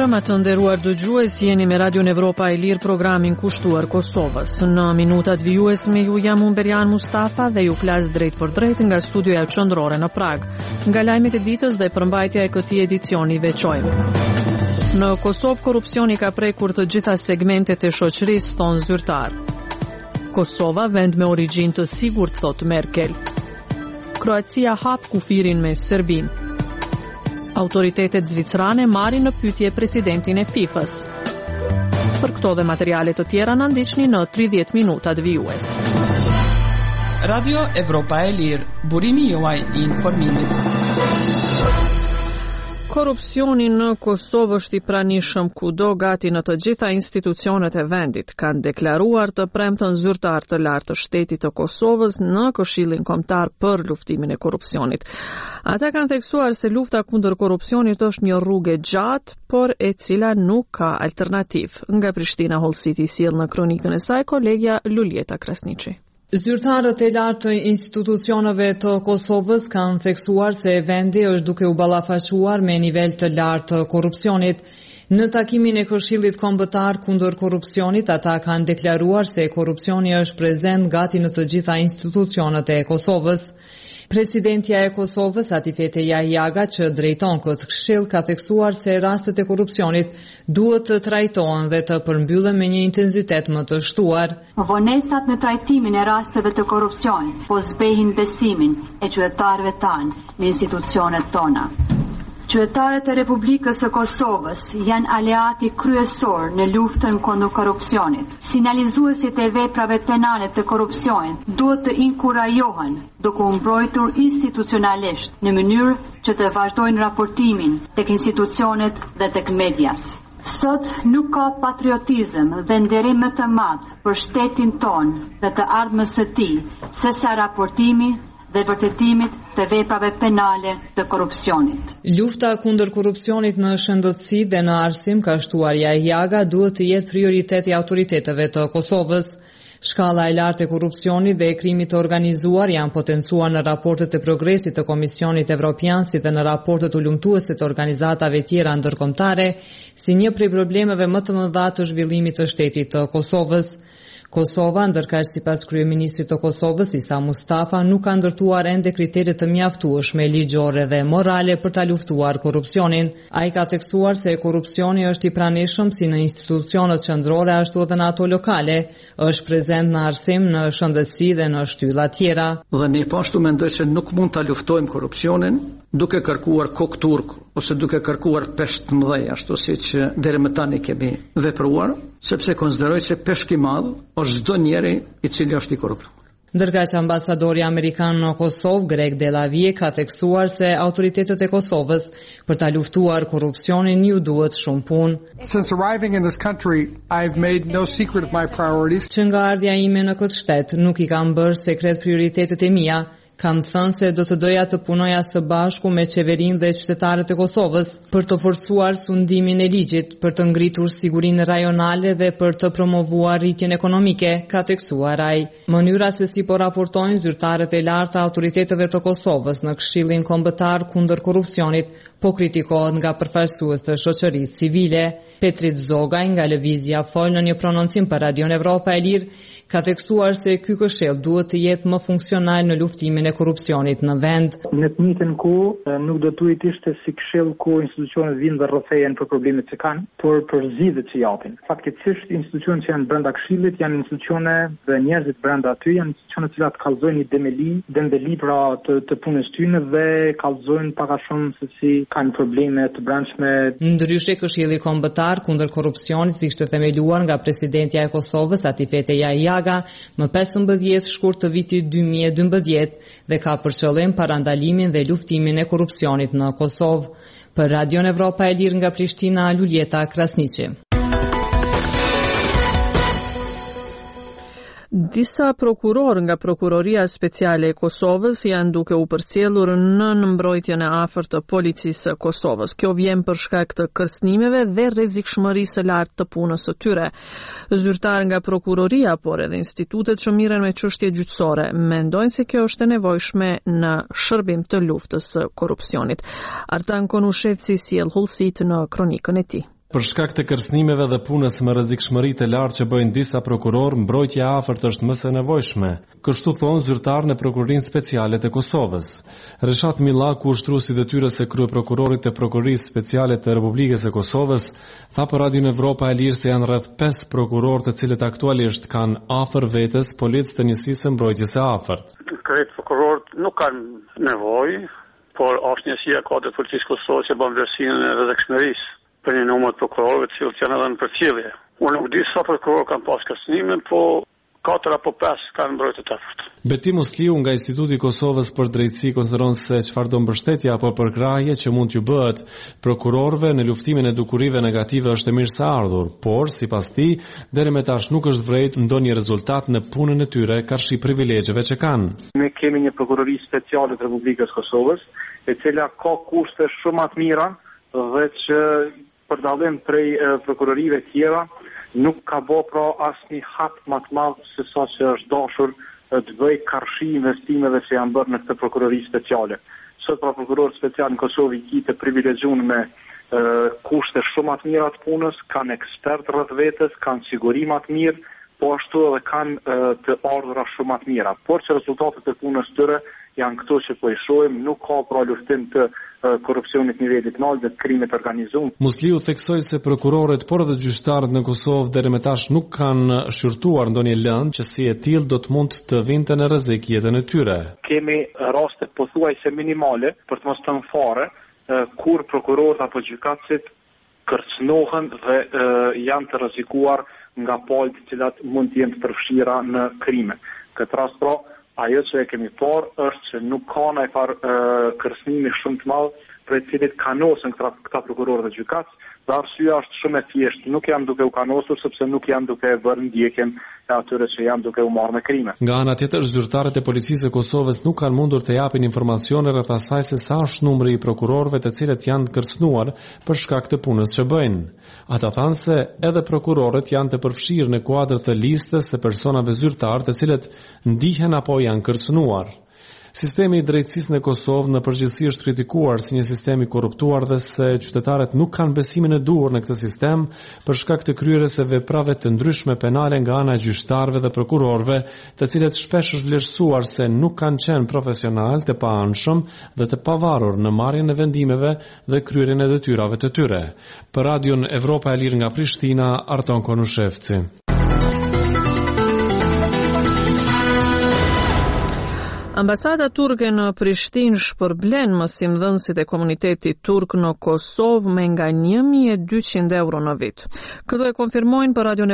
Mbrëma të nderuar dëgjues, jeni me Radion Evropa e Lirë, programin kushtuar Kosovës. Në minutat vijuesme ju jam Umberjan Mustafa dhe ju flas drejt për drejt nga studioja qendrore në Prag. Nga lajmet e ditës dhe përmbajtja e këtij edicioni veçojmë. Në Kosovë korrupsioni ka prekur të gjitha segmentet e shoqërisë, thon zyrtar. Kosova vend me origjinë të sigurt, thot Merkel. Kroacia hap kufirin me Serbinë. Autoritetet zvicrane marrin në pyetje presidentin e FIFA-s. Për këto dhe materiale të tjera na ndiqni në 30 minutat vijues. Radio Evropa e Lirë, burimi juaj i informimit. Korrupsioni në Kosovë është i pranishëm kudo, gati në të gjitha institucionet e vendit, kanë deklaruar të premtën zyrtar të lartë të shtetit të Kosovës në Këshillin Kombëtar për luftimin e korrupsionit. Ata kanë theksuar se lufta kundër korrupsionit është një rrugë e gjatë, por e cila nuk ka alternativë. Nga Prishtina, Hall City sjell në kronikën e saj kolegja Luljeta Krasniqi. Zyrtarët e lartë të institucioneve të Kosovës kanë theksuar se vendi është duke u ballafaquar me nivel të lartë të korrupsionit. Në takimin e Këshillit Kombëtar kundër korrupsionit, ata kanë deklaruar se korrupsioni është prezent gati në të gjitha institucionet e Kosovës. Presidentja e Kosovës, Atifete Jahjaga, që drejton këtë këshill, ka theksuar se rastet e korrupsionit duhet të trajtohen dhe të përmbyllen me një intensitet më të shtuar. Vonesat në trajtimin e rasteve të korrupsionit po zbehin besimin e qytetarëve tanë në institucionet tona. Qytetarët e Republikës së Kosovës janë aleati kryesor në luftën kundër korrupsionit. Sinjalizuesit e veprave penale të korrupsionit duhet të inkurajohen duke u mbrojtur institucionalisht në mënyrë që të vazhdojnë raportimin tek institucionet dhe tek mediat. Sot nuk ka patriotizëm dhe nderim më të madh për shtetin ton dhe të ardhmës së tij sesa raportimi dhe vërtetimit të veprave penale të korrupsionit. Lufta kundër korrupsionit në shëndetësi dhe në arsim, ka shtuar Jahjaga, duhet të jetë prioritet i autoriteteve të Kosovës. Shkalla e lartë e korrupsionit dhe e krimit të organizuar janë potencuar në raportet e progresit të Komisionit Evropian, si dhe në raportet ulëmtuese të organizatave tjera ndërkombëtare, si një prej problemeve më të mëdha të zhvillimit të shtetit të Kosovës. Kosova, ndërkaq sipas kryeministrit të Kosovës, Isa Mustafa, nuk ka ndërtuar ende kriteret të mjaftueshme ligjore dhe morale për ta luftuar korrupsionin. Ai ka theksuar se korrupsioni është i pranishëm si në institucionet qendrore ashtu edhe në ato lokale, është prezent në arsim, në shëndetësi dhe në shtylla tjera. Dhe ne po ashtu mendoj se nuk mund ta luftojmë korrupsionin duke kërkuar kokë turk ose duke kërkuar peshë të mëdha, ashtu siç deri më tani kemi vepruar, sepse konsideroj se peshk i madh është çdo njeri i cili është i korruptuar. Ndërkaq ambasadori amerikan në Kosovë, Greg Delavie, ka theksuar se autoritetet e Kosovës për ta luftuar korrupsionin ju duhet shumë punë. Since arriving in this country, I've made no secret of my priorities. Që nga ardhja ime në këtë shtet, nuk i kam bërë sekret prioritetet e mia. Kam thënë se do të doja të punoja së bashku me qeverinë dhe qytetarët e Kosovës për të forcuar sundimin e ligjit, për të ngritur sigurinë rajonale dhe për të promovuar rritjen ekonomike, ka theksuar ai. Mënyra se si po raportojnë zyrtarët e lartë të autoriteteve të Kosovës në Këshillin Kombëtar kundër korrupsionit po kritikohet nga përfaqësues të shoqërisë civile. Petrit Zogaj nga Lëvizja fol në një prononcim për Radion Evropa e Lirë, ka theksuar se ky këshill duhet të jetë më funksional në luftimin e korrupsionit në vend. Në të njëjtën kohë nuk do duhet ishte si këshill ku institucionet vinë dhe rrëfejen për problemet që kanë, por për zgjidhjet që japin. Faktikisht institucionet që janë brenda këshillit janë institucione dhe njerëzit brenda aty janë institucione që kallëzojnë një dembeli pra të punës tyre dhe kallëzojnë pak a shumë se si kanë probleme të brendshme. Ndryshe, Këshilli Kombëtar kundër korrupsionit ishte themeluar nga presidentja e Kosovës, Atifete Jahjaga, më 15 shkurt të vitit 2012 dhe ka për qëllim parandalimin dhe luftimin e korrupsionit në Kosovë. Për Radion Evropa e Lirë nga Prishtina, Luljeta Krasniqi. Disa prokurorë nga Prokuroria Speciale e Kosovës janë duke u përcjellur në mbrojtjen e afërt të policisë së Kosovës. Kjo vjen për shkak të kërcënimeve dhe rrezikshmërisë së lartë të punës së tyre. Zyrtar nga Prokuroria, por edhe institutet që mirren me çështje gjyqësore, mendojnë se kjo është e nevojshme në shërbim të luftës së korrupsionit. Artan Konushetsi sjell Hullësit në kronikën e tij. Për shkak të kërcënimeve dhe punës me rrezikshmëri të lartë që bëjnë disa prokuror, mbrojtja e afërt është më së nevojshme. Kështu thon zyrtar në Prokurorinë Speciale të Kosovës. Reshat Millaku, ushtruesi i detyrës së kryeprokurorit të Prokurorisë Speciale të Republikës së Kosovës, tha për Radio Evropa e Lirë se janë rreth 5 prokurorë të cilët aktualisht kanë afër vetes policë të njësisë së mbrojtjes së afërt. Krejt prokurorët nuk kanë nevojë, por është njësia e kodit policisë Kosovës që bën vlerësimin e rrezikshmërisë për një numër të prokurorëve të cilët janë edhe në përcjellje. Unë nuk di sa prokurorë kanë pas kërcënime, po 4 apo 5 kanë mbrojtje të afërt. Beti Musliu nga Instituti i Kosovës për Drejtësi konsideron se çfarëdo mbështetje apo përkrahje që mund t'ju bëhet prokurorëve në luftimin e dukurive negative është e mirëseardhur, por sipas tij deri më tash nuk është vërejt ndonjë rezultat në punën e tyre karshi privilegjeve që kanë. Ne kemi një prokurori speciale të Republikës Kosovës, e cila ka kushte shumë të mira dhe që për dallim prej prokurorive tjera nuk ka bë pra asnjë hap më të madh se sa që është dashur të bëj karshi investimeve që janë bërë në këtë prokurori speciale. Sot pra prokurorët special në Kosovë i të privilegjuar me kushte shumë të mira të punës, kanë ekspert rreth vetes, kanë siguri më të mirë, po ashtu edhe kanë të ardhura shumë të mira. Por që rezultatet e punës tyre janë këto që po i shohim, nuk ka pra luftim të korrupsionit nivelit lartë dhe të krimit organizuar. Musliu theksoi se prokurorët por edhe gjyqtarët në Kosovë deri më tash nuk kanë shqyrtuar ndonjë lëndë që si e tillë do të mund të vinte në rrezik jetën e tyre. Kemi raste pothuajse minimale, për të mos thënë fare, kur prokurorët apo gjykatësit kërcënohen dhe janë të rrezikuar nga palë të cilat mund të jenë të përfshira në krime. Këtë rast pra, ajo që e kemi parë është që nuk ka ndaj farë kërcënimi shumë të madh për të cilit kanosen këta prokurorë dhe gjykatës, dhe arsyeja është shumë e thjeshtë, nuk janë duke u kanosur sepse nuk janë duke bërë ndjekjen e atyre që janë duke u marrë me krime. Nga ana tjetër, zyrtarët e policisë së Kosovës nuk kanë mundur të japin informacione rreth asaj se sa është numri i prokurorëve të cilët janë kërcënuar për shkak të punës që bëjnë. Ata thanë se edhe prokurorët janë të përfshirë në kuadër të listës së personave zyrtar të cilët ndihen apo janë kërcënuar. Sistemi i drejtësisë në Kosovë në përgjithësi është kritikuar si një sistem i korruptuar dhe se qytetarët nuk kanë besimin e duhur në këtë sistem për shkak të kryerjes së veprave të ndryshme penale nga ana e gjyqtarëve dhe prokurorëve, të cilët shpesh është vlerësuar se nuk kanë qenë profesional, të paanshëm dhe të pavarur në marrjen e vendimeve dhe kryerjen e detyrave të tyre. Për Radion Evropa e Lirë nga Prishtina, Arton Konushevci. Ambasada turke në Prishtinë shpërblen mësimdhënësit e komunitetit turk në Kosovë me nga 1.200 euro në vit. Këto e konfirmojnë për Radio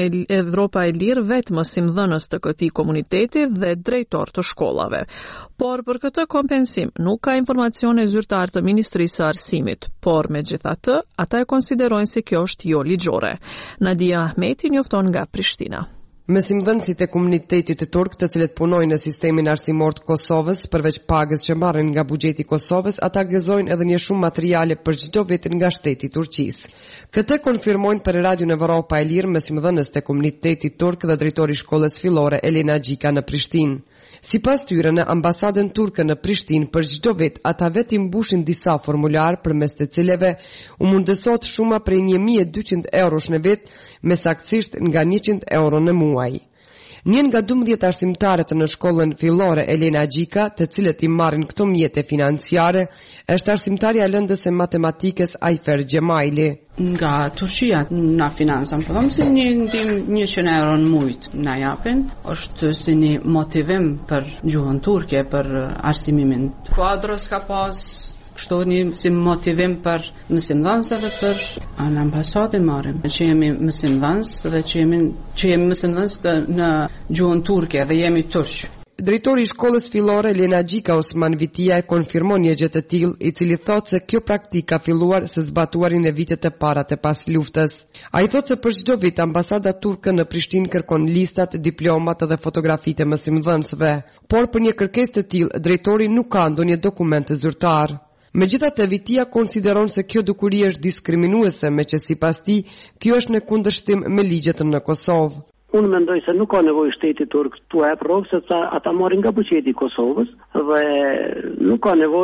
Evropa e Lirë vetë mësimdhënës të këtij komuniteti dhe drejtor të shkollave. Por për këtë kompensim nuk ka informacione zyrtare të Ministrisë së Arsimit, por megjithatë ata e konsiderojnë se kjo është jo ligjore. Nadia Ahmeti njofton nga Prishtina. Mësimdhënësit e komunitetit të turk të cilët punojnë në sistemin arsimor të Kosovës, përveç pagës që marrin nga buxheti i Kosovës, ata gëzojnë edhe një shumë materiale për çdo vit nga shteti i Turqisë. Këtë konfirmojnë për Radio Evropa e Lirë mësimdhënës të komunitetit turk dhe drejtori i shkollës fillore Elena Gjika në Prishtinë. Sipas tyre, në ambasadën turke në Prishtinë për çdo vit ata vetë mbushin disa formular përmes të cilave u mundësohet shuma prej 1.200 eurosh në vit, me saktësisht nga 100 euro në muaj. Një nga 12 arsimtarët në shkollën fillore Elena Gjika, të cilët i marrin këto mjete financiare, është arsimtarja e lëndës së matematikës Ayfer Gjemajli. Nga Turqia na finansan, po them se një ndim 100 euro në muaj na japin, është si një motivim për gjuhën turke, për arsimimin. Kuadros ka pas kështu një si motivim për mësimdhënësve dhe për në ambasadë marrim. Që jemi mësimdhënës dhe që jemi mësimdhënës në gjuhën turke dhe jemi turq. Drejtori i shkollës fillore Elena Gjika Osman Vitia e konfirmon një gjë të tillë, i cili thotë se kjo praktikë ka filluar së zbatuarin e vitet e para të pas luftës. Ai thotë se për çdo vit ambasada turke në Prishtinë kërkon listat, diplomat dhe fotografitë e mësimdhënësve, por për një kërkesë të tillë drejtori nuk ka ndonjë dokument zyrtar. Megjithatë, Vitia konsideron se kjo dukuri është diskriminuese, me që sipas tij kjo është në kundërshtim me ligjet në Kosovë. Unë mendoj se nuk ka nevojë shteti turk t'u jap rrogë, sepse ata marrin nga buxheti i Kosovës dhe nuk ka nevojë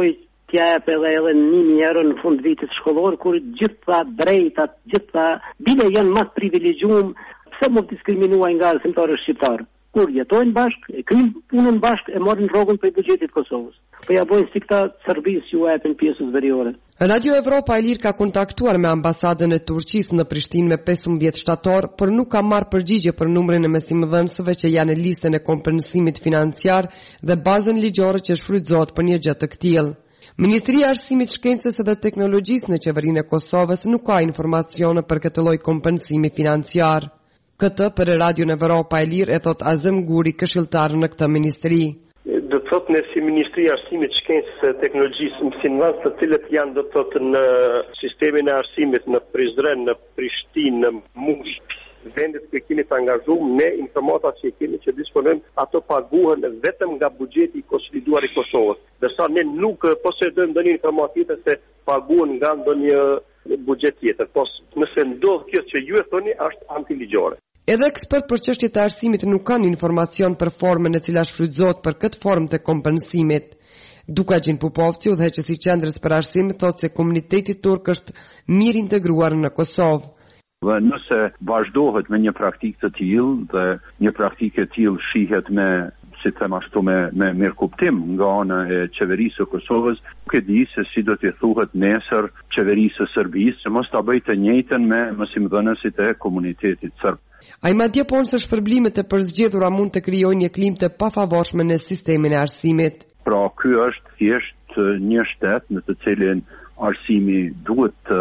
t'ja jep edhe 1.000 euro në fund vitit shkollor, kur gjitha drejtat, gjitha bile janë mas privilegjuar, pse mund diskriminuar nga arsimtarët shqiptar? Kur jetojnë bashkë, e kryjnë punën bashkë, e marrin rrogën për buxhetit Kosovës. Po ja bojnë si këta Serbisë që u japin pjesës veriore. Radio Evropa e Lirë ka kontaktuar me ambasadën e Turqisë në Prishtinë me 15 shtator, por nuk ka marrë përgjigje për numrin e mesimdhënësve që janë në listën e kompensimit financiar dhe bazën ligjore që shfrytëzohet për një gjë të tillë. Ministria e Arsimit, Shkencës dhe Teknologjisë në qeverinë e Kosovës nuk ka informacione për këtë lloj kompensimi financiar. Këtë për Radio Evropa e Lirë e thot Azem Guri, këshilltar në këtë ministri. Do të thotë ne si Ministria e Arsimit, Shkencës dhe Teknologjisë, mësimdhënës të cilët janë do të thotë në sistemin e arsimit në Prizren, në Prishtinë, në Mush, vendet që kemi të angazhuar, ne informatat që kemi që disponojmë, ato paguhen vetëm nga buxheti i konsoliduar i Kosovës. Dërsa ne nuk posedojmë ndonjë informatë tjetër se paguhen nga ndonjë buxhet tjetër. Po nëse ndodh kjo që ju e thoni, është antiligjore. Edhe ekspert për çështjet e arsimit nuk kanë informacion për formën e cila shfrytëzohet për këtë formë të kompensimit. Dukagjin Pupovci, udhëheqësi i Qendrës për Arsim, thotë se komuniteti turk është mirë integruar në Kosovë. Dhe nëse vazhdohet me një praktikë të tillë dhe një praktikë e tillë shihet me, si them ashtu, me mirëkuptim nga ana e qeverisë së Kosovës, nuk e di se si do t'i thuhet nesër qeverisë së Serbisë që mos ta bëjë të njëjtën me mësimdhënësit e komunitetit serb. Ai madje ponë se shpërblimet e përzgjedhura mund të krijojnë një klimë të pafavorshme në sistemin e arsimit. Pra, ky është thjesht një shtet në të cilin arsimi duhet të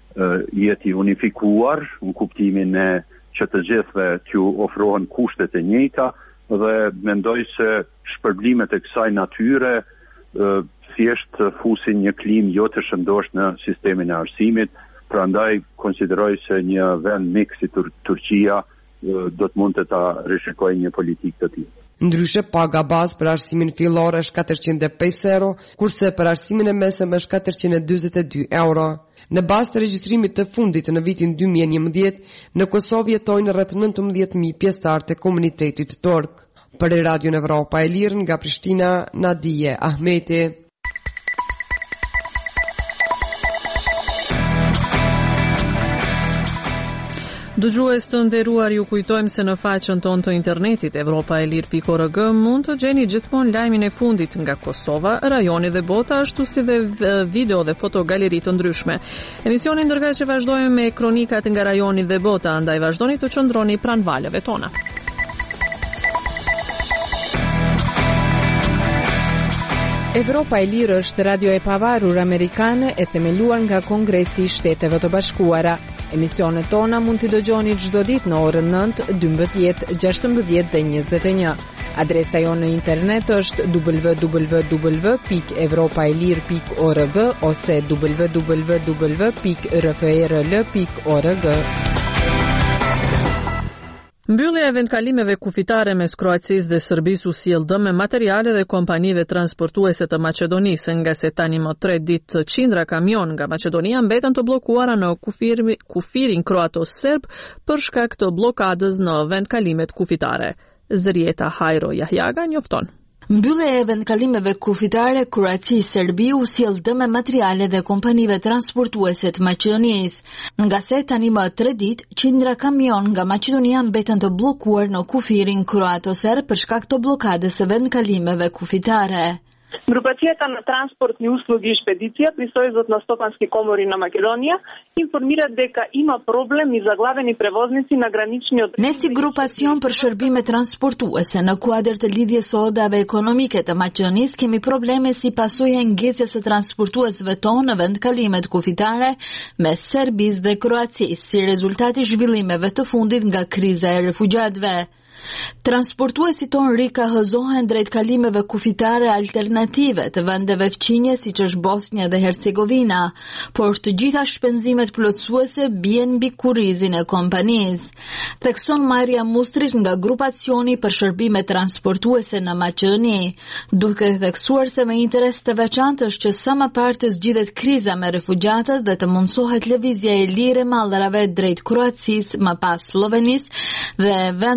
jeti unifikuar në kuptimin e që të gjithëve t'ju ofrohen kushtet e njëjta dhe mendoj se shpërblimet e kësaj natyre thjesht fusin një klimë jo të shëndosh në sistemin e arsimit, prandaj konsideroj se një vend mik si Turqia do të mund të ta rishikojë një politikë të tillë. Ndryshe, paga bazë për arsimin fillor është 405 euro, kurse për arsimin e mesëm është 442 euro. Në bazë të regjistrimit të fundit në vitin 2011, në Kosovë jetojnë rreth 19.000 pjesëtar të komunitetit turk. Për Radio Evropa e Lirë nga Prishtina, Nadije Ahmeti. Dëgjues të nderuar, ju kujtojmë se në faqen tonë të internetit europaelir.org mund të gjeni gjithmonë lajmin e fundit nga Kosova, rajoni dhe bota, ashtu si dhe video dhe fotogaleri të ndryshme. Emisionin ndërkaq që vazhdojmë me kronikat nga rajoni dhe bota, andaj vazhdoni të qëndroni pranë valeve tona. Evropa e Lirë është radio e pavarur amerikane e themeluar nga Kongresi i Shteteve të Bashkuara. Emisionet tona mund t'i dëgjoni çdo ditë në orën 9, 12, 16 dhe 21. Adresa jonë në internet është www.evropaelir.org ose www.rfrl.org. Mbyllja e vendkalimeve kufitare mes Kroacisë dhe Serbisë u sjell dëm me materiale dhe kompanive transportuese të Maqedonisë, nga se tani më 3 ditë qindra kamion nga Maqedonia mbeten të bllokuara në kufirin kroato-serb për shkak të bllokadës në vendkalimet kufitare. Zërieta Hajro Jahjaga njofton. Mbyllja e vendkalimeve kufitare Kroaci-Serbi u sjell dëm me materiale dhe kompanive transportuese të Maqedonisë, nga se tani më 3 ditë qindra kamion nga Maqedonia mbeten të bllokuar në kufirin kroato-serb për shkak të bllokadës së vendkalimeve kufitare. Групацията на транспортни услуги и шпедиција при Сојузот на стопански комори на Македонија информираат дека има проблем и заглавени превозници на граничниот. Ne si grupacion për shërbime transportuese në kuadër të lidhjes së odave ekonomike të Maqedonisë kemi probleme si pasojë e ngjecjes së transportuesve tonë në vendkalimet kufitare mes Serbisë dhe Kroacisë si rezultati i zhvillimeve të fundit nga kriza e refugjatëve. Transportuesit tonë rikahëzohen drejt kalimeve kufitare alternative të vendeve fqinje siç është Bosnia dhe Hercegovina, por të gjitha shpenzimet plotësuese bien mbi kurrizin e kompanisë. Thekson Maria Mustrit nga grupacioni për shërbime transportuese në Maqedoni, duke theksuar se me interes të veçantë është që sa më parë të zgjidhet kriza me refugjatët dhe të mundsohet lëvizja e lirë e mallrave drejt Kroacisë, më pas Slovenisë dhe vendeve të tjera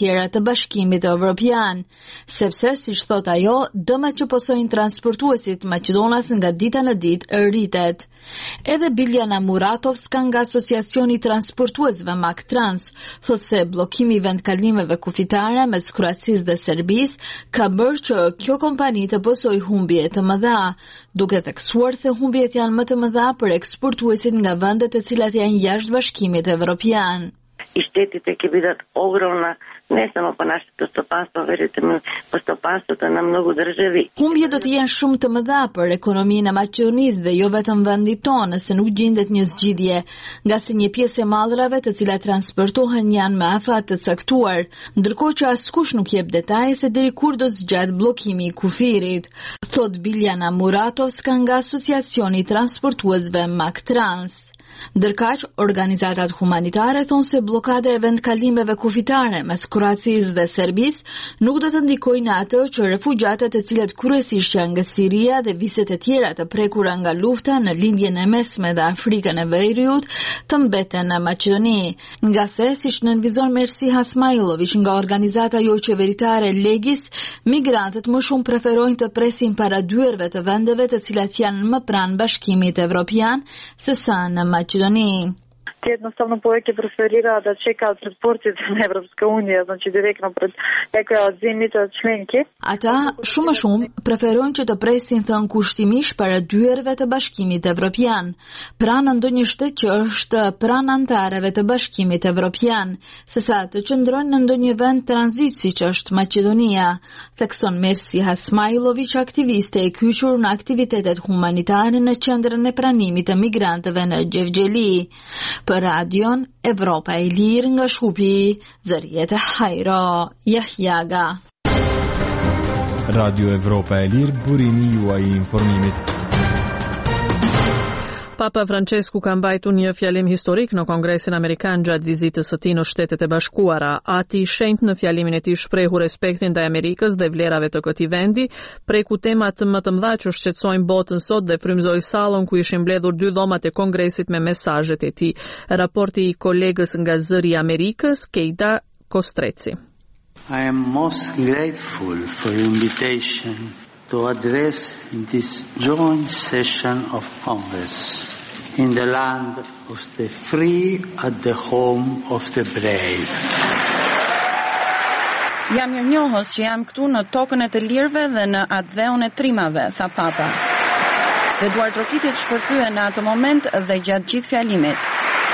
tjera të Bashkimit Evropian, sepse, siç thot ajo, dëmat që posojnë transportuesit Maqedonas nga dita në ditë rritet. Edhe Biljana Muratovska nga Asociacioni Transportuesve Maktrans thot se bllokimi i vendkalimeve kufitare mes Kroacisë dhe Serbisë ka bërë që kjo kompani të posojë humbje të mëdha, duke theksuar se humbjet janë më të mëdha për eksportuesit nga vendet të cilat janë jashtë Bashkimit Evropian. I shtetite ќе бидат ogromna, не само по нашето стопанство, верите ми, по стопанството на много държави. Humbjet do të jenë shumë të mëdha për ekonominë e Maqedonisë dhe jo vetëm vendit tonë, se nuk gjendet një zgjidhje, nga se një pjesë e mallrave të cilat transportohen janë me afat të caktuar, ndërkohë që askush nuk jep detaje se deri kur do zgjat bllokimi i kufirit, thot Biljana Muratovska nga Asociacioni Transportuesve Maktrans. Ndërkaq, organizatat humanitare thonë se blokada e vendkalimeve kufitare mes Kroacisë dhe Serbisë nuk do të ndikojnë atë që refugjatët të cilët kryesisht janë nga Siria dhe viset e tjera të prekura nga lufta në lindjen e mesme dhe Afrikën e Veriut të mbeten në Maqedoni. Nga se, siç nënvizon Mersi Hasmailović nga organizata jo qeveritare Legis, migrantët më shumë preferojnë të presin para dyerve të vendeve të cilat janë më pranë Bashkimit Evropian se sa në Maqedoni. Те jednostavno повеќе преферира да чекаат пред портите на Европска унија, значи директно пред некоја од земјите членки. Ata shumë më shumë preferojnë që të presin thënë kushtimish para dyerve të Bashkimit Evropian, pranë ndonjë shtet që është pranë antareve të Bashkimit Evropian, sesa të qëndrojnë në ndonjë vend tranzit siç është Maqedonia, thekson Mersi Hasmailović, aktiviste e kyçur në aktivitetet humanitare në qendrën e pranimit të migrantëve në Gjevgjeli. Për radion Evropa e Lirë nga Shkupi, Zërjete Hajro, Jahjaga. Radio Evropa e Lirë, burimi juaj i informimit. Papa Francesku ka mbajtur një fjalim historik në Kongresin Amerikan gjatë vizitës së tij në Shtetet e Bashkuara. Ati i shenjtë në fjalimin e tij shprehu respektin ndaj Amerikës dhe vlerave të këtij vendi, preku temat më të mëdha që shqetësojnë botën sot dhe frymëzoi sallën ku ishin mbledhur 2 dhomat e Kongresit me mesazhet e tij. Raporti i kolegës nga Zëri i Amerikës, Keita Kostreci. I am most grateful for your invitation to address this joint session of Congress in the land of the free at the home of the brave. Jam mirënjohës që jam këtu në tokën e të lirëve dhe në atë dheun e trimave, tha Papa. Dhe duar trokitit shpërthye në atë moment dhe gjatë gjithë fjalimit.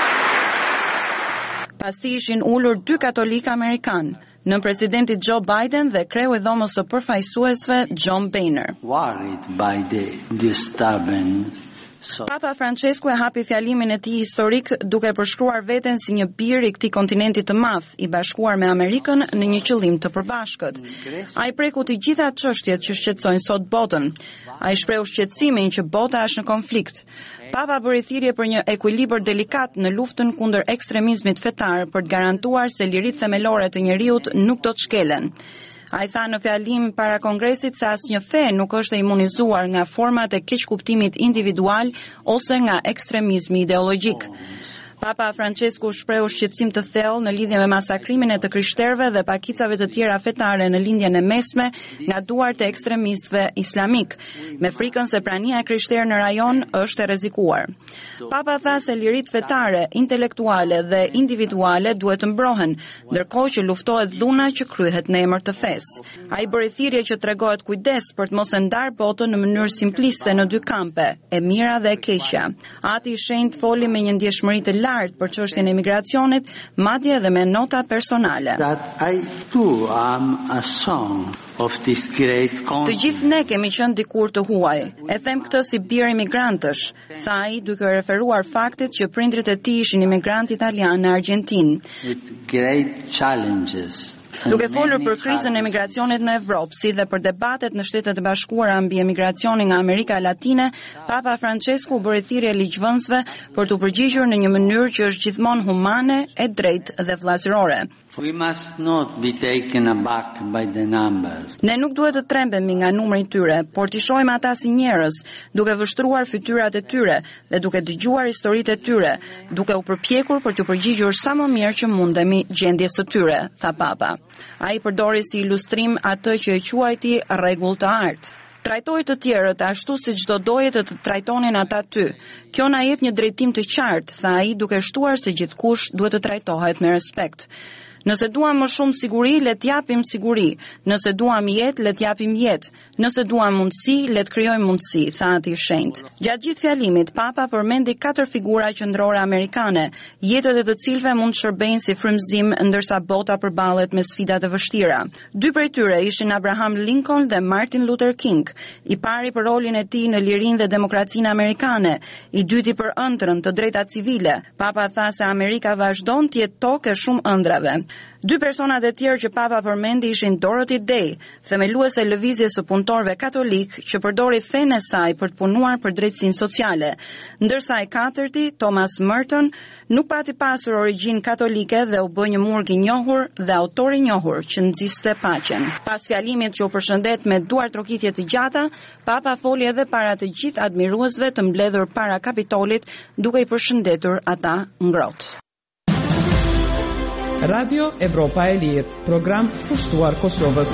Pasi ishin ulur 2 katolik amerikan, në presidenti Joe Biden dhe kreu i dhomës së përfaqësuesve John Boehner. Worried by the disturbance. Papa Francesku e hapi fjalimin e tij historik duke përshkruar veten si një bir i këtij kontinenti të madh, i bashkuar me Amerikën në një qëllim të përbashkët. Ai preku të gjitha çështjet që shqetësojnë sot botën. Ai shprehu shqetësimin që bota është në konflikt. Papa bëri thirrje për një ekuilibër delikat në luftën kundër ekstremizmit fetar për të garantuar se liritë themelore të njeriut nuk do të shkelen. Ai tha në fjalim para Kongresit se asnjë fe nuk është e imunizuar nga format e keqkuptimit individual ose nga ekstremizmi ideologjik. Papa Francesku shprehu shqetësim të thellë në lidhje me masakrimin e të krishterëve dhe pakicave të tjera fetare në lindjen e mesme nga duart e ekstremistëve islamik, me frikën se prania e krishterë në rajon është e rrezikuar. Papa tha se liritë fetare, intelektuale dhe individuale duhet të mbrohen, ndërkohë që luftohet dhuna që kryhet në emër të fesë. Ai bëri thirrje që tregohet kujdes për të mos e ndarë botën në mënyrë simpliste në 2 kampe, e mira dhe e keqja. Ati i shenjtë foli me një ndjeshmëri të lartë për çështjen e migracionit, madje edhe me nota personale. Të gjithë ne kemi qenë dikur të huaj. E them këtë si bir imigrantësh, tha ai duke referuar faktit që prindrit e tij ishin imigrantë italianë në Argjentinë. Duke folur për krizën e migracionit në Evropë, si dhe për debatet në Shtetet e Bashkuara mbi emigracionin nga Amerika Latine, Papa Francesku bëri thirrje ligjvënësve për të përgjigjur në një mënyrë që është gjithmonë humane, e drejtë dhe vëllazërore. Ne nuk duhet të trembemi nga numri i tyre, por t'i shohim ata si njerëz, duke vështruar fytyrat e tyre dhe duke dëgjuar historitë e tyre, duke u përpjekur për t'u përgjigjur sa më mirë që mundemi gjendjes së tyre, tha Papa. Ai përdori si ilustrim atë që e quajti rregull të artë. Trajtoj të tjerët ashtu si çdo doje të trajtonin ata ty. Kjo na jep një drejtim të qartë, tha ai duke shtuar se gjithkush duhet të trajtohet me respekt. Nëse duam më shumë siguri, le t'japim siguri. Nëse duam jetë, le t'japim jetë. Nëse duam mundësi, le t'krijojmë mundësi, tha ati shenjtë. Gjatë gjithë fjalimit, Papa përmendi 4 figura qendrore amerikane, jetët e të cilëve mund të shërbejnë si frymëzim ndërsa bota përballet me sfida të vështira. 2 prej tyre ishin Abraham Lincoln dhe Martin Luther King, i pari për rolin e tij në lirinë dhe demokracinë amerikane, i dyti për ëndrrën të drejtat civile. Papa tha se Amerika vazhdon të jetë tokë e shumë ëndrave. 2 personat e tjerë që Papa përmendi ishin Dorothy Day, themeluese e lëvizjes së punëtorëve katolik që përdori fenë e saj për të punuar për drejtësinë sociale, ndërsa i katërti, Thomas Merton, nuk pati pasur origjinë katolike dhe u bë një murg i njohur dhe autor i njohur që nxiste paqen. Pas fjalimit që u përshëndet me duar trokitje të gjata, Papa foli edhe para të gjithë admiruesve të mbledhur para Kapitolit, duke i përshëndetur ata ngrohtë. Radio Evropa e Lirë, program pushtuar Kosovës.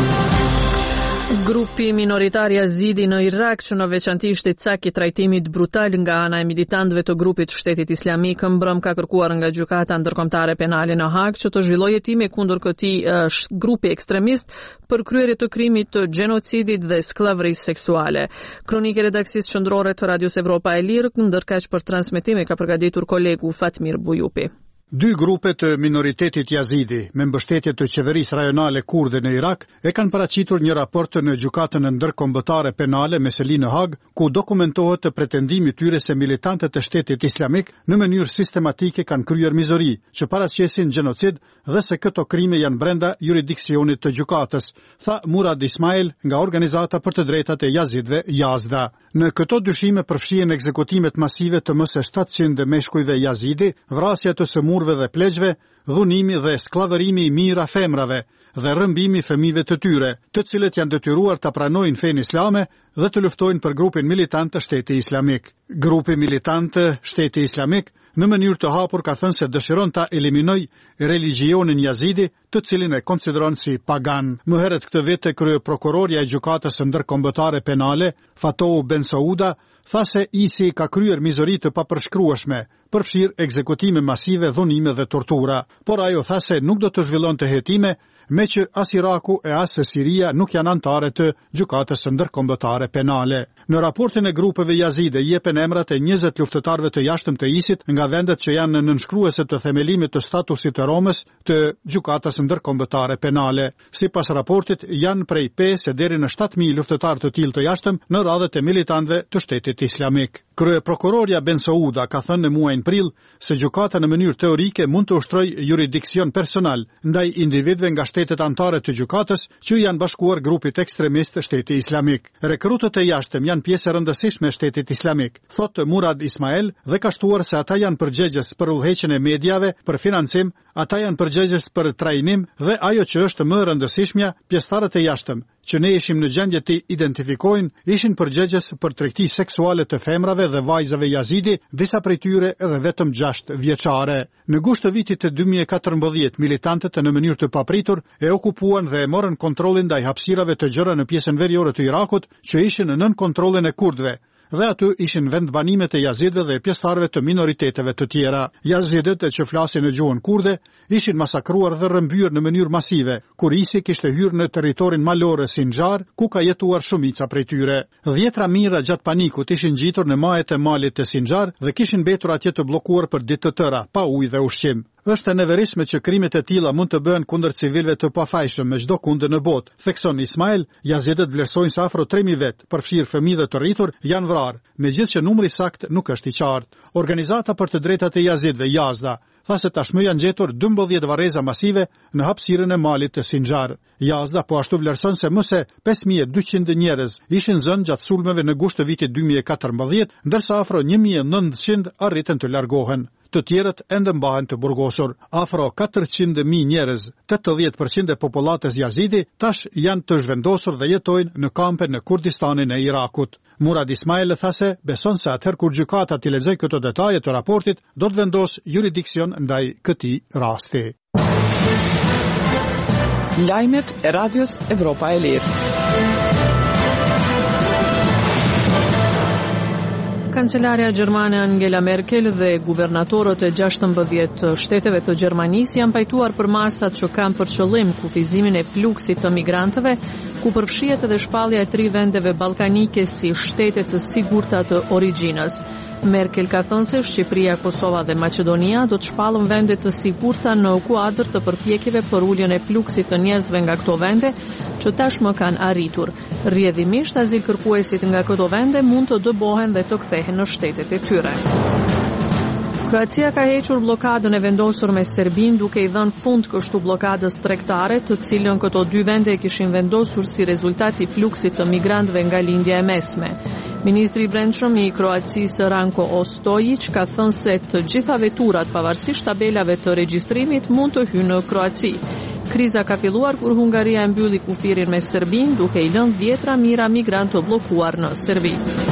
Grupi minoritar Yazidi në Irak, që në veçantisht i cak i trajtimit brutal nga ana e militantëve të grupit Shtetit Islamik, mbrëm ka kërkuar nga gjykata ndërkombëtare penale në Hag që të zhvillojë hetime kundër këtij grupi ekstremist për kryerje të krimit të gjenocidit dhe skllavërisë seksuale. Kronikë e redaksisë qendrore të Radios Evropa e Lirë, ndërkaq për transmetime ka përgatitur kolegu Fatmir Bujupi. 2 grupe të minoritetit Yazidi, me mbështetje të qeverisë rajonale kurde në Irak, e kanë paraqitur një raport në gjykatën ndërkombëtare penale Meseli në Hag, ku dokumentohet të pretendimi tyre se militantët e Shtetit Islamik në mënyrë sistematike kanë kryer mizori, që paraqesin gjenocid dhe se këto krime janë brenda jurisdiksionit të gjykatës, tha Murad Ismail nga Organizata për të Drejtat e Yazidëve Yazda. Në këto dyshime përfshihen ekzekutimet masive të më se 700 meshkujve Yazidi, vrasja të sëmurëve dhe pleqve, dhunimi dhe skllavërimi i mira femrave dhe rrëmbimi fëmijëve të tyre, të cilët janë detyruar ta pranojnë fenë islame dhe të luftojnë për grupin militant të Shtetit Islamik. Grupi militant të Shtetit Islamik në mënyrë të hapur ka thënë se dëshiron ta eliminoj religionin Yazidi, të cilin e konsideron si pagan. Më herët këtë vit krye prokurorja e gjykatës ndërkombëtare penale, Fatou Ben Saouda, tha se ISI ka kryer mizori të papërshkrueshme, përfshirë ekzekutime masive, dhunime dhe tortura, por ajo tha se nuk do të zhvillonte hetime, me që as Iraku e as Siria nuk janë anëtare të gjykatës ndërkombëtare penale. Në raportin e grupeve Yazide jepen emrat e 20 luftëtarëve të jashtëm të ISIT nga vendet që janë nënshkruese të themelimit të statusit të Romës të gjykatës ndërkombëtare penale. Sipas raportit janë prej 5 deri në 7.000 luftëtarë të tillë të jashtëm në radhët e militantëve të Shtetit Islamik. Kryeprokuroria Ben Saouda ka thënë në muajin prill se gjykata në mënyrë teorike mund të ushtrojë jurisdiksion personal ndaj individëve nga shtetet anëtare të gjykatës që janë bashkuar grupit ekstremist të Shtetit Islamik. Rekrutët e jashtëm janë pjesë e rëndësishme e Shtetit Islamik, thotë Murad Ismail, dhe ka shtuar se ata janë përgjegjës për udhëheqjen e mediave, për financim, ata janë përgjegjës për trajnim dhe ajo që është më e rëndësishmja, pjesëtarët e jashtëm që ne ishim në gjendje të identifikojnë, ishin përgjegjës për tregti seksuale të femrave dhe vajzave Yazidi, disa prej tyre edhe vetëm 6 vjeçare. Në gusht të vitit të 2014, militantët në mënyrë të papritur e okupuan dhe e morën kontrollin ndaj hapësirave të gjëra në pjesën veriore të Irakut, që ishin nën kontrollin e kurdëve, dhe aty ishin vendbanimet e Yazidëve dhe pjesëtarëve të minoriteteve të tjera. Yazidët që flasin në gjuhën kurde ishin masakruar dhe rrëmbyer në mënyrë masive, kur ISI kishte hyrë në territorin malor Sinjar, ku ka jetuar shumica prej tyre. 10 mijëra gjatë panikut ishin ngjitur në majet e malit të Sinjar dhe kishin mbetur atje të bllokuar për ditë të tëra, pa ujë dhe ushqim. Është e neverishme që krimet e tilla mund të bëhen kundër civilëve të pafajshëm me çdo kundër në botë, thekson Ismail. Yazidët vlerësojnë se afro 3000 vet, përfshirë fëmijë dhe të rritur, janë vrarë, megjithëse numri sakt nuk është i qartë. Organizata për të drejtat e Yazidëve Yazda tha se tashmë janë gjetur 12 varreza masive në hapësirën e malit të Sinjar. Yazda po ashtu vlerëson se më se 5200 njerëz ishin zënë gjatë sulmeve në gusht të vitit 2014, ndërsa afro 1900 arritën të largohen. Të tjerët ende mbahen të burgosur. Afro 400.000 njerëz, 80% e popullatës Yazidi, tash janë të zhvendosur dhe jetojnë në kampe në Kurdistanin e Irakut. Murad Ismail tha se beson se atëherë kur gjykata t'i lexojë këto detaje të raportit, do të vendos jurisdiksion ndaj këtij rasti. Lajmet e Radios Evropa e Lirë. Kancelarja gjermane Angela Merkel dhe guvernatorët e 16 shteteve të Gjermanisë janë pajtuar për masat që kanë për qëllim kufizimin e fluksit të migrantëve, ku përfshihet edhe shpallja e 3 vendeve ballkanike si shtete të sigurta të origjinës. Merkel ka thënë se Shqipëria, Kosova dhe Maqedonia do të shpallën vende të sigurta në kuadër të përpjekjeve për uljen e fluksit të njerëzve nga këto vende që tashmë kanë arritur. Rrjedhimisht azilkërkuesit nga këto vende mund të dëbohen dhe të kthehen në shtetet e tyre. Kroacia ka hequr bllokadën e vendosur me Serbinë duke i dhënë fund kështu bllokadës tregtare, të cilën këto 2 vende e kishin vendosur si rezultat i fluksit të migrantëve nga lindja e mesme. Ministri i Brendshëm i Kroacisë Ranko Ostojić ka thënë se të gjitha veturat pavarësisht tabelave të regjistrimit mund të hyjnë në Kroaci. Kriza ka filluar kur Hungaria e mbylli kufirin me Serbinë duke i lënë 10 mijëra migrantë të bllokuar në Serbi.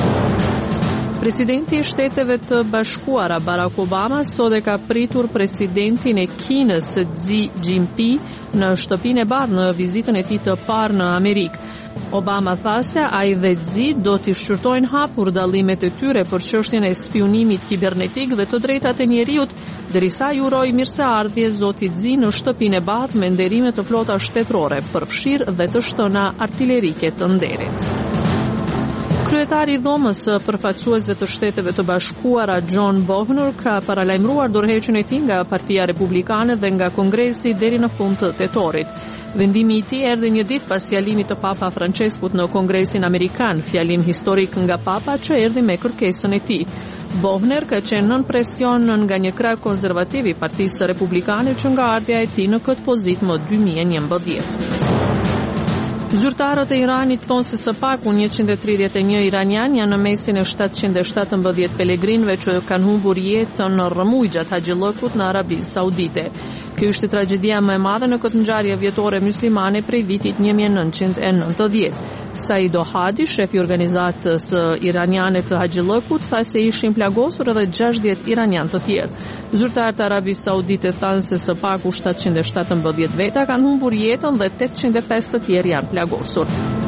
Presidenti i Shteteve të Bashkuara Barack Obama sot e ka pritur presidentin e Kinës Xi Jinping në shtëpinë e bardhë në vizitën e tij të parë në Amerikë. Obama tha se ai dhe Xi do t'i shqyrtojnë hapur dallimet e tyre për çështjen e spionimit kibernetik dhe të drejtat e njeriut, derisa i uroi mirëseardhje zotit Xi në shtëpinë e bardhë me nderime të flota shtetërore, përfshirë dhe të shtëna artillerike të nderit. Kryetari i dhomës së përfaqësuesve të Shteteve të Bashkuara John Boehner ka paralajmëruar dorëheqjen e tij nga Partia Republikane dhe nga Kongresi deri në fund të tetorit. Vendimi i tij erdhi një ditë pas fjalimit të Papa Franceskut në Kongresin Amerikan, fjalim historik nga Papa që erdhi me kërkesën e tij. Boehner ka qenë nën presion nga një krah konservativ i Partisë Republikane që nga ardhja e tij në këtë pozitë më 2011. Zyrtarët e Iranit thonë se së paku 131 iranian janë në mesin e 717 pelegrinëve që kanë humbur jetën në rrëmuj gjatë haxhillëkut në Arabinë Saudite. Kjo ishte tragjedia më e madhe në këtë ngjarje vjetore myslimane prej vitit 1990. Saido Hadi, shefi i organizatës iraniane të haxhillëkut, tha se ishin plagosur edhe 60 iranian të tjerë. Zyrtarët e Arabisë Saudite thanë se së paku 717 veta kanë humbur jetën dhe 805 të tjerë janë plagosur.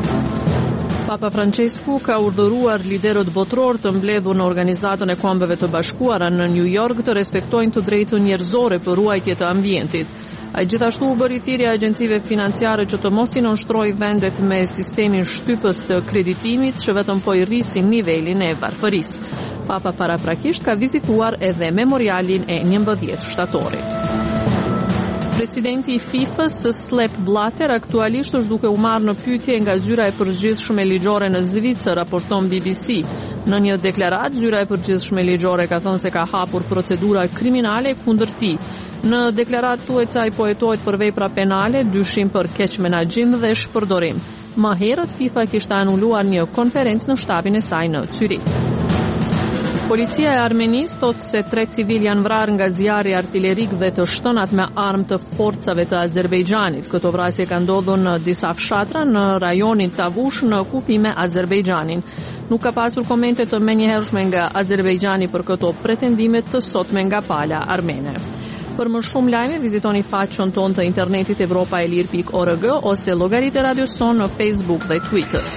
Papa Francesku ka urdhëruar liderët botror të mbledhur në Organizatën e Kombeve të Bashkuara në New York të respektojnë të drejtën njerëzore për ruajtje të ambientit. Ai gjithashtu u bëri thirrje agencive financiare që të mos i nënshtrojë vendet me sistemin shtypës të kreditimit që vetëm po i rrisin nivelin e varfërisë. Papa paraprakisht ka vizituar edhe memorialin e 11 shtatorit. Presidenti i FIFA-s, Sepp Blatter, aktualisht është duke u marrë në pyetje nga zyra e përgjithshme ligjore në Zvicër, raporton BBC. Në një deklaratë, zyra e përgjithshme ligjore ka thënë se ka hapur procedura kriminale kundër tij. Në deklaratë thuhet se ai po hetohet për vepra penale, dyshim për keq menaxhim dhe shpërdorim. Më herët FIFA kishte anuluar një konferencë në shtabin e saj në Zyrich. Policia e Armenisë thotë se 3 civil janë vrarë nga zjarri artillerik dhe të shtënat me armë të forcave të Azerbejxhanit. Këto vrasje kanë ndodhur në disa fshatra në rajonin Tavush në kufi me Azerbejxhanin. Nuk ka pasur komente të menjëhershme nga Azerbejxhani për këto pretendime të sotme nga pala armene. Për më shumë lajme, vizitoni faqen tonë të internetit evropaelir.org ose llogaritë e Radios Son në Facebook dhe Twitter.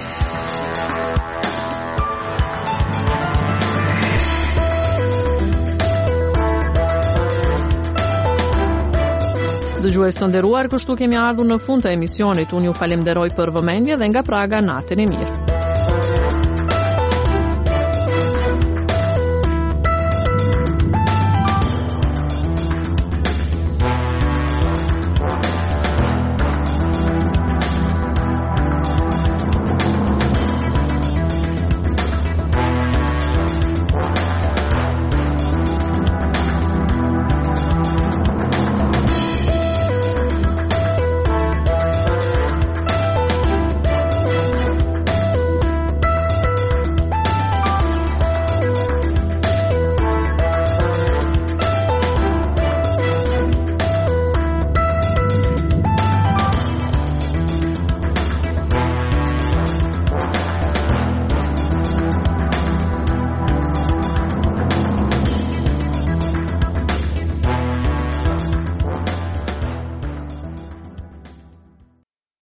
Dëgjues të nderuar, kështu kemi ardhur në fund të emisionit. Unë ju falenderoj për vëmendje dhe nga Praga natën e mirë.